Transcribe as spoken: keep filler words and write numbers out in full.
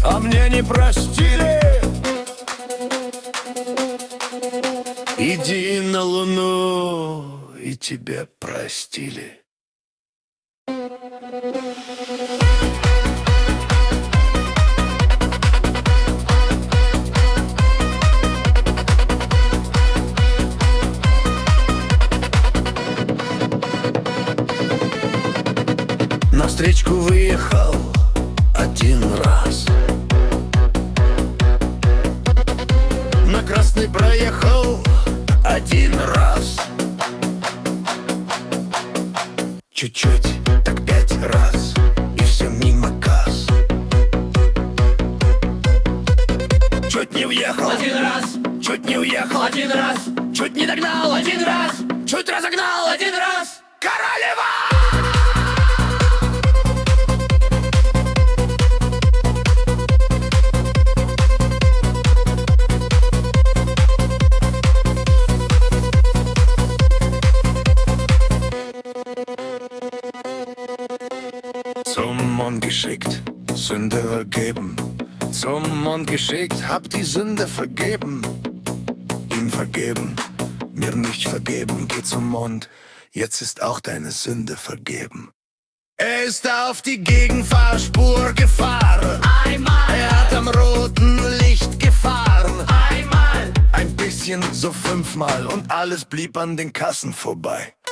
а мне не простили. Иди на Луну, и тебе простили. На встречку выехал один раз, на красный проехал один раз, чуть-чуть, так пять раз, и все мимо касс. Чуть не въехал Один раз, чуть не уехал один раз, чуть не догнал один раз, чуть разогнал один раз. Королева! Zum Mond geschickt, Sünde vergeben. Zum Mond geschickt, hab die Sünde vergeben. Ihm vergeben, mir nicht vergeben. Geh zum Mond, jetzt ist auch deine Sünde vergeben. Er ist auf die Gegenfahrspur gefahren. Einmal, Er hat am roten Licht gefahren. einmal, Ein bisschen, so fünfmal, und alles blieb an den Kassen vorbei.